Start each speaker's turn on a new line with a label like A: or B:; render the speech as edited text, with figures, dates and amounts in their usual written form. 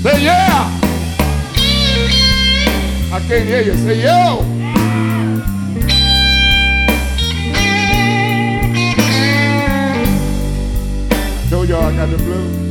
A: Say yeah. I can't hear you. Say yo. I told y'all I got the blues.